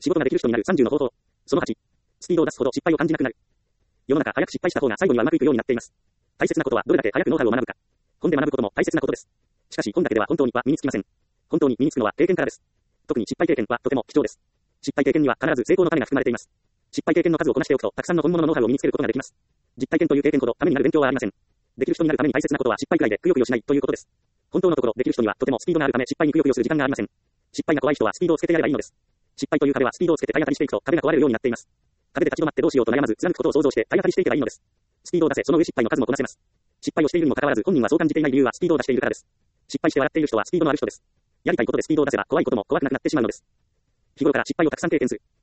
仕事ができる人になる30の方法。その8。スピードを出すほど失敗を感じなくなる。世の中早く失敗した方が最後にはうまくいくようになっています。大切なことはどれだけ早くノウハウを学ぶか。本で学ぶことも大切なことです。しかし本だけでは本当には身につきません。本当に身につくのは経験からです。特に失敗経験はとても貴重です。失敗経験には必ず成功の種が含まれています。失敗経験の数をこなしておくとたくさんの本物のノウハウを身につけることができます。実体験という経験ほどためになる勉強はありません。できる人になるために大切なことは失敗くらいでくよくよしないということです。本当のところできる人にはとてもスピードがあるため失敗にくよくよする時間がありません。失敗が怖い人はスピードをつけてやればいいのです。失敗という壁はスピードをつけて体当たりしていくと壁が壊れるようになっています。壁で立ち止まってどうしようと悩まず貫くことを想像して体当たりしていけばいいのです。スピードを出せ、その上失敗の数もこなせます。失敗をしているにもかかわらず本人はそう感じていない理由はスピードを出しているからです。失敗して笑っている人はスピードのある人です。やりたいことでスピードを出せば怖いことも怖くなくなってしまうのです。日頃から失敗をたくさん経験する。